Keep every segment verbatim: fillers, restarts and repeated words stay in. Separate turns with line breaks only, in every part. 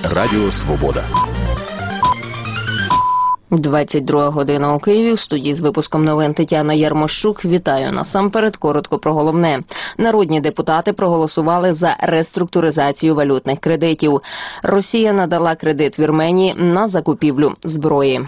Радіо Свобода.
двадцять друга година у Києві. В студії з випуском новин Тетяна Ярмощук. Вітаю. Насамперед коротко про головне. Народні депутати проголосували за реструктуризацію валютних кредитів. Росія надала кредит Вірменії на закупівлю зброї.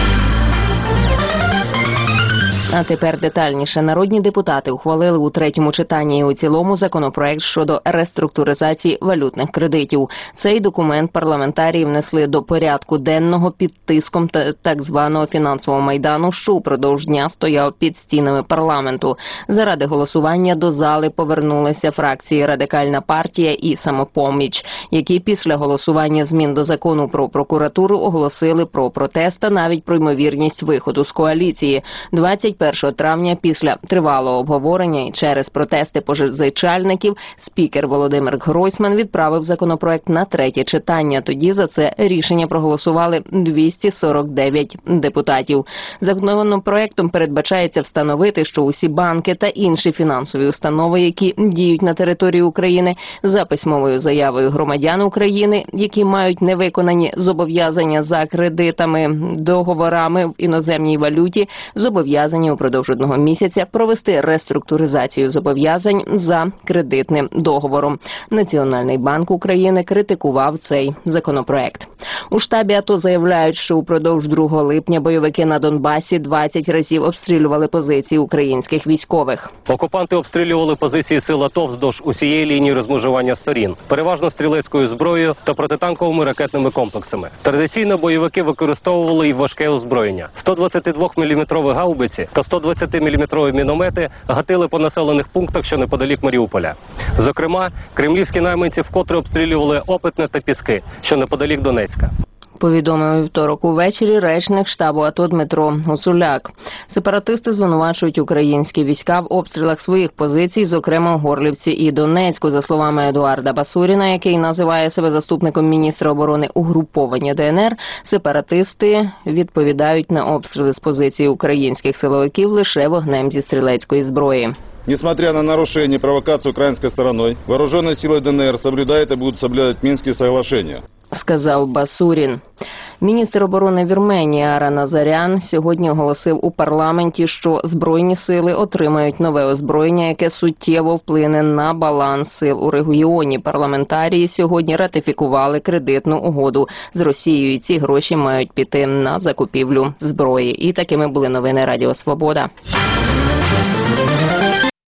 А тепер детальніше. Народні депутати ухвалили у третьому читанні і у цілому законопроект щодо реструктуризації валютних кредитів. Цей документ парламентарії внесли до порядку денного під тиском так званого фінансового майдану, що упродовж дня стояв під стінами парламенту. Заради голосування до зали повернулися фракції «Радикальна партія» і «Самопоміч», які після голосування змін до закону про прокуратуру оголосили про протест та навіть про ймовірність виходу з коаліції. двадцять першого травня після тривалого обговорення і через протести позичальників спікер Володимир Гройсман відправив законопроект на третє читання. Тоді за це рішення проголосували двісті сорок дев'ять депутатів. Законопроектом передбачається встановити, що усі банки та інші фінансові установи, які діють на території України, за письмовою заявою громадян України, які мають невиконані зобов'язання за кредитами, договорами в іноземній валюті, зобов'язані упродовж одного місяця провести реструктуризацію зобов'язань за кредитним договором. Національний банк України критикував цей законопроект. У штабі АТО заявляють, що упродовж другого липня бойовики на Донбасі двадцять разів обстрілювали позиції українських військових.
Окупанти обстрілювали позиції сил АТО вздовж усієї лінії розмежування сторін, переважно стрілецькою зброєю та протитанковими ракетними комплексами. Традиційно бойовики використовували і важке озброєння. сто двадцятидвоміліметрові гаубиці та сто двадцятиміліметрові міномети гатили по населених пунктах, що неподалік Маріуполя. Зокрема, кремлівські найманці вкотре обстрілювали Опитне та Піски, що неподалік Донецька.
Повідомив у вівторок увечері речник штабу АТО Дмитро Гуцуляк. Сепаратисти звинувачують українські війська в обстрілах своїх позицій, зокрема в Горлівці і Донецьку. За словами Едуарда Басуріна, який називає себе заступником міністра оборони угруповання ДНР, сепаратисти відповідають на обстріли з позиції українських силовиків лише вогнем зі стрілецької зброї.
Несмотря на нарушение и провокацию украинской стороной, вооруженные силы ДНР соблюдают и будут соблюдать Минские соглашения.
Сказав Басурін. Міністр оборони Вірменії Ара Назарян сьогодні оголосив у парламенті, що Збройні сили отримають нове озброєння, яке суттєво вплине на баланс сил у регіоні. Парламентарії сьогодні ратифікували кредитну угоду з Росією, і ці гроші мають піти на закупівлю зброї. І такими були новини Радіо Свобода.